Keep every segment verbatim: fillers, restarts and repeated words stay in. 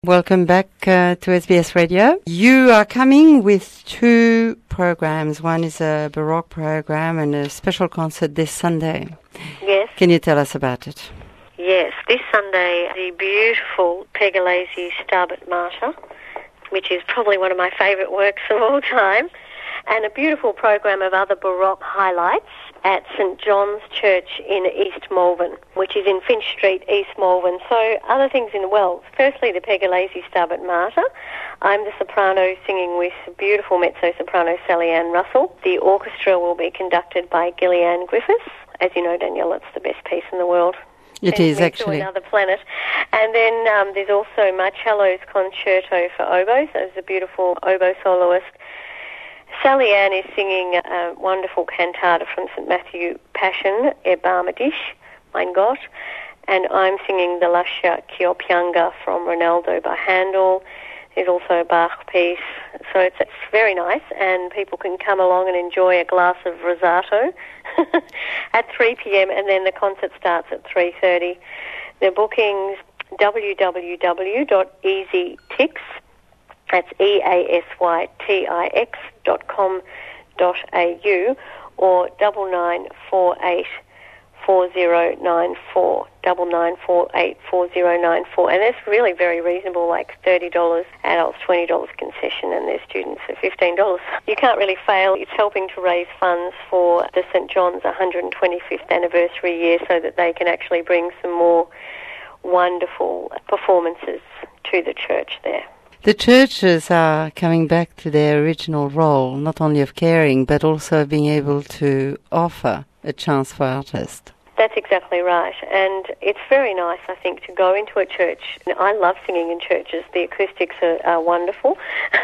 Welcome back uh, to S B S Radio. You are coming with two programs. One is a Baroque program and a special concert this Sunday. Yes. Can you tell us about it? Yes, this Sunday, the beautiful Pergolesi Stabat Mater, which is probably one of my favourite works of all time, and a beautiful program of other Baroque highlights at St John's Church in East Malvern, which is in Finch Street, East Malvern. So other things in the well. Firstly, the Pergolesi Stabat Mater. I'm the soprano singing with beautiful mezzo-soprano Sally Ann Russell. The orchestra will be conducted by Gillian Griffiths. As you know, Danielle, it's the best piece in the world. It is, actually. To another planet. And then um, there's also Marcello's Concerto for Oboe. So there's a beautiful oboe soloist. Sally Ann is singing a wonderful cantata from Saint Matthew Passion, Erbarme dich, mein Gott, and I'm singing the Lascia ch'io pianga from Ronaldo by Handel. There's also a Bach piece, so it's, it's very nice, and people can come along and enjoy a glass of Rosato at three p.m, and then the concert starts at three thirty. The bookings, w w w dot easy tix, that's E A S Y T I X dot com dot A U, or double nine four eight four zero nine four, double nine four eight four zero nine four, and that's really very reasonable, like thirty dollars, adults twenty dollars concession, and their students are fifteen dollars. You can't really fail. It's helping to raise funds for the St John's one hundred twenty-fifth anniversary year so that they can actually bring some more wonderful performances to the church there. The churches are coming back to their original role, not only of caring, but also being able to offer a chance for artists. That's exactly right. And it's very nice, I think, to go into a church. I love singing in churches. The acoustics are, are wonderful.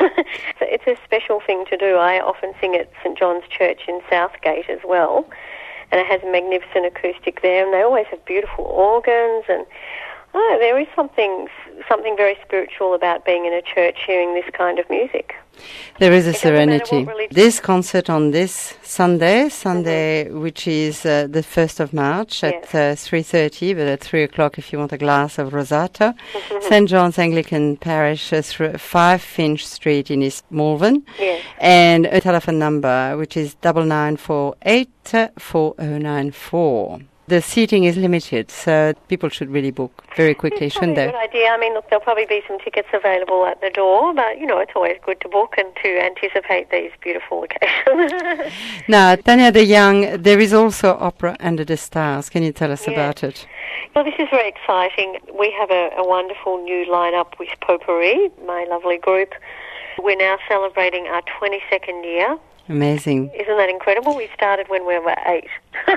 So it's a special thing to do. I often sing at St John's Church in Southgate as well. And it has a magnificent acoustic there. And they always have beautiful organs. And oh, there is something something very spiritual about being in a church hearing this kind of music. There is a serenity. This concert on this Sunday, Sunday, mm-hmm. which is uh, the first of March at yes. uh, three thirty, but at three o'clock if you want a glass of Rosato. Mm-hmm. Saint John's Anglican Parish, uh, th- five Finch Street in East Malvern. Yes. And a telephone number, which is double nine four eight four oh nine four. The seating is limited, so people should really book very quickly, shouldn't they? It's a good idea. I mean, look, there'll probably be some tickets available at the door, but, you know, it's always good to book and to anticipate these beautiful occasions. Now, Tanya de Young, there is also Opera Under the Stars. Can you tell us yes. about it? Well, this is very exciting. We have a, a wonderful new lineup with Potpourri, my lovely group. We're now celebrating our twenty-second year. Amazing. Isn't that incredible? We started when we were eight.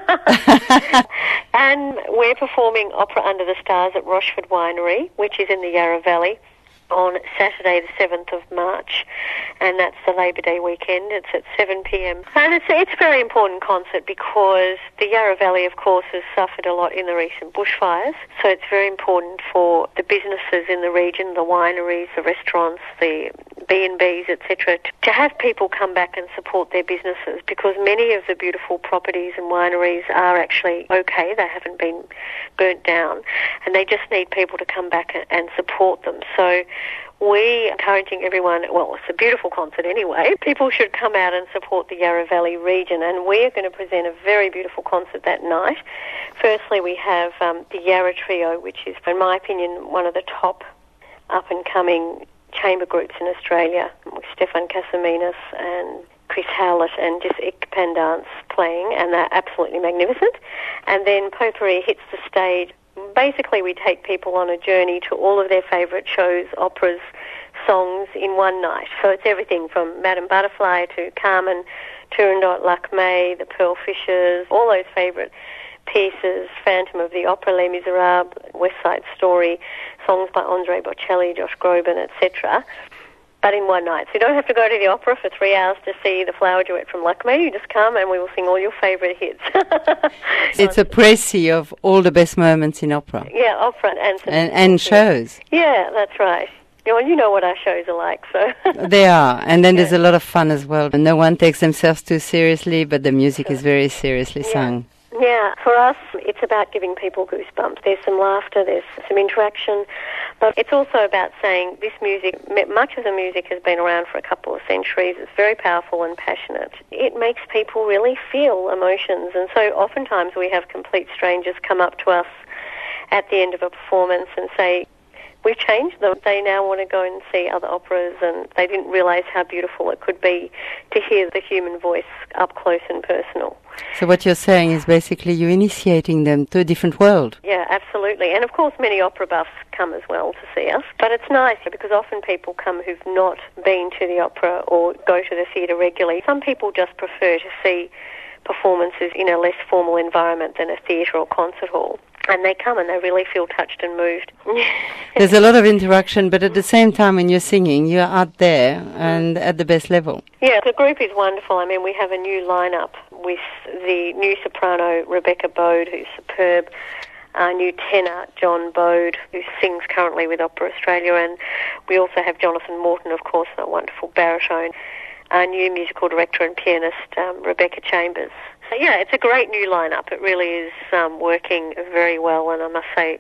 And we're performing Opera Under the Stars at Rochford Winery, which is in the Yarra Valley, on Saturday the seventh of March, and that's the Labor Day weekend. It's at seven p.m. And it's, it's a very important concert because the Yarra Valley, of course, has suffered a lot in the recent bushfires, so it's very important for the businesses in the region, the wineries, the restaurants, the B and B's, et cetera, to, to have people come back and support their businesses, because many of the beautiful properties and wineries are actually okay. They haven't been burnt down, and they just need people to come back and, and support them. So we are encouraging everyone, well, it's a beautiful concert anyway, people should come out and support the Yarra Valley region, and we are going to present a very beautiful concert that night. Firstly, we have um, the Yarra Trio, which is, in my opinion, one of the top up-and-coming chamber groups in Australia, with Stefan Casaminas and Chris Howlett and just Ik Pandance playing, and they're absolutely magnificent. And then Potpourri hits the stage. Basically, we take people on a journey to all of their favourite shows, operas, songs in one night. So it's everything from Madame Butterfly to Carmen, Turandot, Lakmé, The Pearl Fishers, all those favourite pieces, Phantom of the Opera, Les Miserables, West Side Story, songs by Andrea Bocelli, Josh Groban, et cetera, but in one night. So you don't have to go to the opera for three hours to see the flower duet from Lakmé. You just come and we will sing all your favourite hits. It's a précis of all the best moments in opera. Yeah, opera and some and, and shows. Yeah, that's right. You know, you know what our shows are like, so... They are, and then yeah. there's a lot of fun as well. No one takes themselves too seriously, but the music is very seriously yeah. sung. Yeah, for us, it's about giving people goosebumps. There's some laughter, there's some interaction, but it's also about saying this music, much of the music has been around for a couple of centuries. It's very powerful and passionate. It makes people really feel emotions, and so oftentimes we have complete strangers come up to us at the end of a performance and say, we've changed them. They now want to go and see other operas, and they didn't realise how beautiful it could be to hear the human voice up close and personal. So what you're saying is basically you're initiating them to a different world. Yeah, absolutely. And of course many opera buffs come as well to see us. But it's nice because often people come who've not been to the opera or go to the theatre regularly. Some people just prefer to see performances in a less formal environment than a theatre or concert hall. And they come and they really feel touched and moved. There's a lot of interaction, but at the same time when you're singing, you're out there and at the best level. Yeah, the group is wonderful. I mean, we have a new lineup with the new soprano, Rebecca Bode, who's superb, our new tenor, John Bode, who sings currently with Opera Australia, and we also have Jonathan Morton, of course, a wonderful baritone, our new musical director and pianist, um, Rebecca Chambers. So, yeah, it's a great new lineup. It really is um, working very well, and I must say,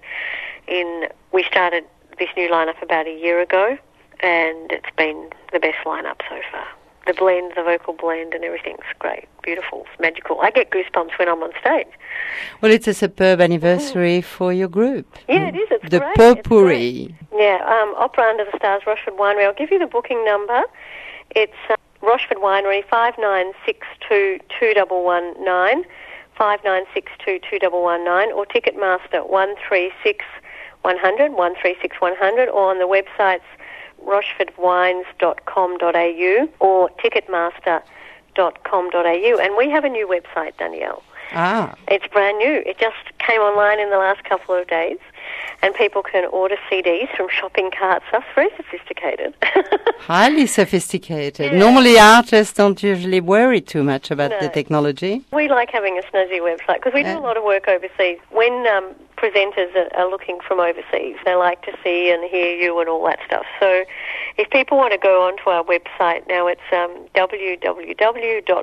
in we started this new lineup about a year ago, and it's been the best lineup so far. The blend, the vocal blend and everything's great, beautiful, it's magical. I get goosebumps when I'm on stage. Well, it's a superb anniversary mm. for your group. Yeah, it is, it's the great. The potpourri. Yeah, um, Opera Under the Stars, Rochford Winery. I'll give you the booking number. It's uh, Rochford Winery, five nine six two, two one one nine, five nine six two, two one one nine, or Ticketmaster one three six one zero zero, one three six one zero zero, or on the websites rochford wines dot com dot a u or ticketmaster dot com dot a u. And we have a new website, Danielle. Ah. It's brand new. It just came online in the last couple of days, and people can order C Ds from shopping carts. That's very sophisticated. Highly sophisticated. Yeah. Normally artists don't usually worry too much about No. the technology. We like having a snazzy website because we do Yeah. a lot of work overseas. When um, presenters are, are looking from overseas, they like to see and hear you and all that stuff. So if people want to go onto our website now, it's um, w w w dot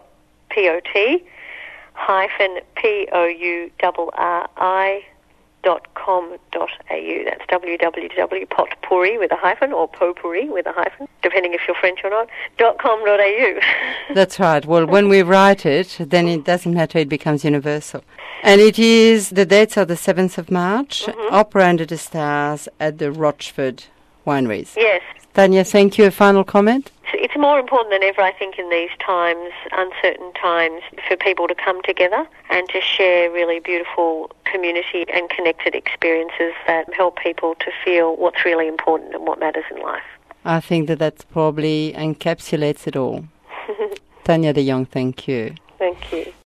pot hyphen p o u r r i dot com dot a u. That's w w w dot potpourri with a hyphen or potpourri with a hyphen, depending if you're French or not, dot com dot a u. That's right. Well, when we write it, then it doesn't matter, it becomes universal. And it is, the dates are the seventh of March, mm-hmm. Opera Under the Stars at the Rochford Wineries. Yes. Tanya, thank you. A final comment? It's more important than ever, I think, in these times, uncertain times, for people to come together and to share really beautiful community and connected experiences that help people to feel what's really important and what matters in life. I think that that probably encapsulates it all. Tanya de Jong, thank you. Thank you.